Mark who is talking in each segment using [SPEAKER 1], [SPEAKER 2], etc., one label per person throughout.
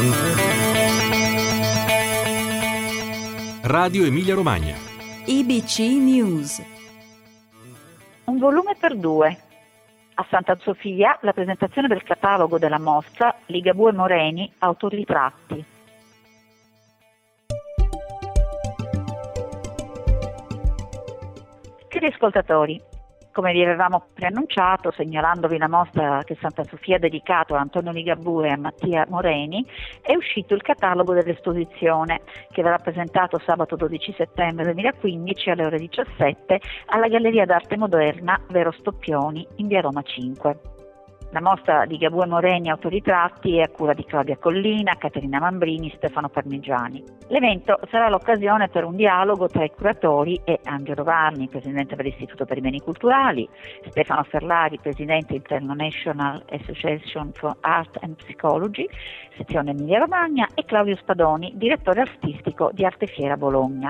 [SPEAKER 1] Radio Emilia Romagna.
[SPEAKER 2] IBC News.
[SPEAKER 3] Un volume per due. A Santa Sofia la presentazione del catalogo della mostra Ligabue Moreni, autoritratti. Cari ascoltatori, come vi avevamo preannunciato, segnalandovi la mostra che Santa Sofia ha dedicato a Antonio Ligabue e a Mattia Moreni, è uscito il catalogo dell'esposizione che verrà presentato sabato 12 settembre 2015 alle ore 17 alla Galleria d'Arte Moderna Vero Stoppioni in via Roma 5. La mostra Ligabue Moreni Autoritratti è a cura di Claudia Collina, Caterina Mambrini, Stefano Parmigiani. L'evento sarà l'occasione per un dialogo tra i curatori e Angelo Varni, presidente dell'Istituto per i Beni Culturali, Stefano Ferlari, presidente International Association for Art and Psychology, sezione Emilia Romagna, e Claudio Spadoni, direttore artistico di Arte Fiera Bologna.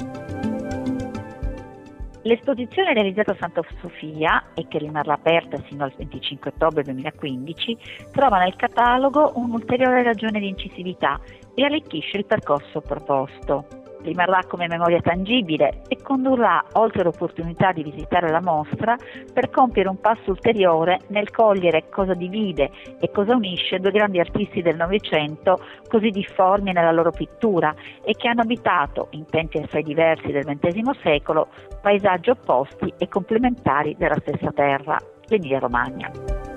[SPEAKER 3] L'esposizione realizzata a Santa Sofia, e che rimarrà aperta sino al 25 ottobre 2015, trova nel catalogo un'ulteriore ragione di incisività e arricchisce il percorso proposto. Rimarrà come memoria tangibile e condurrà oltre l'opportunità di visitare la mostra per compiere un passo ulteriore nel cogliere cosa divide e cosa unisce due grandi artisti del Novecento così difformi nella loro pittura e che hanno abitato, in tempi assai diversi del XX secolo, paesaggi opposti e complementari della stessa terra, l'Emilia Romagna.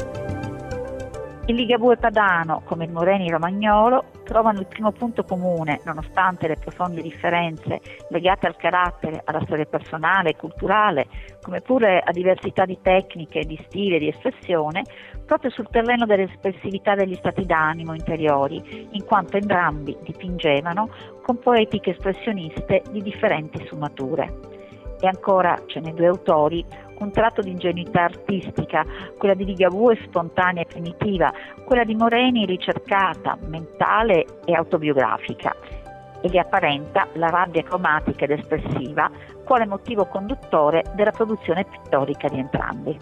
[SPEAKER 3] Il Ligabue padano, come il Moreni romagnolo, trovano il primo punto comune, nonostante le profonde differenze legate al carattere, alla storia personale e culturale, come pure a diversità di tecniche, di stile e di espressione, proprio sul terreno dell'espressività degli stati d'animo interiori, in quanto entrambi dipingevano con poetiche espressioniste di differenti sfumature. E ancora c'è nei due autori un tratto di ingenuità artistica, quella di Ligabue spontanea e primitiva, quella di Moreni ricercata, mentale e autobiografica, e li apparenta la rabbia cromatica ed espressiva quale motivo conduttore della produzione pittorica di entrambi.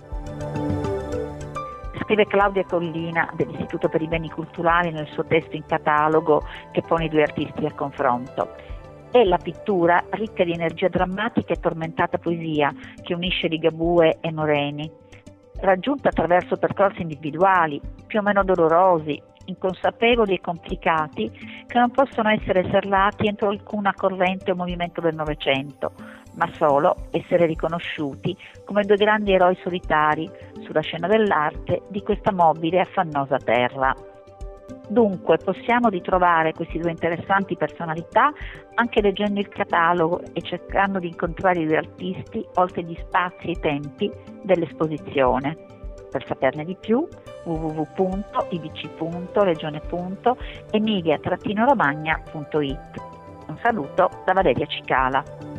[SPEAKER 3] Scrive Claudia Collina dell'Istituto per i Beni Culturali nel suo testo in catalogo che pone i due artisti a confronto. È la pittura ricca di energia drammatica e tormentata poesia che unisce Ligabue e Moreni, raggiunta attraverso percorsi individuali, più o meno dolorosi, inconsapevoli e complicati, che non possono essere serrati entro alcuna corrente o movimento del Novecento, ma solo essere riconosciuti come due grandi eroi solitari sulla scena dell'arte di questa mobile e affannosa terra. Dunque possiamo ritrovare queste due interessanti personalità anche leggendo il catalogo e cercando di incontrare i due artisti oltre gli spazi e i tempi dell'esposizione. Per saperne di più www.ibc.regione.emilia-romagna.it. Un saluto da Valeria Cicala.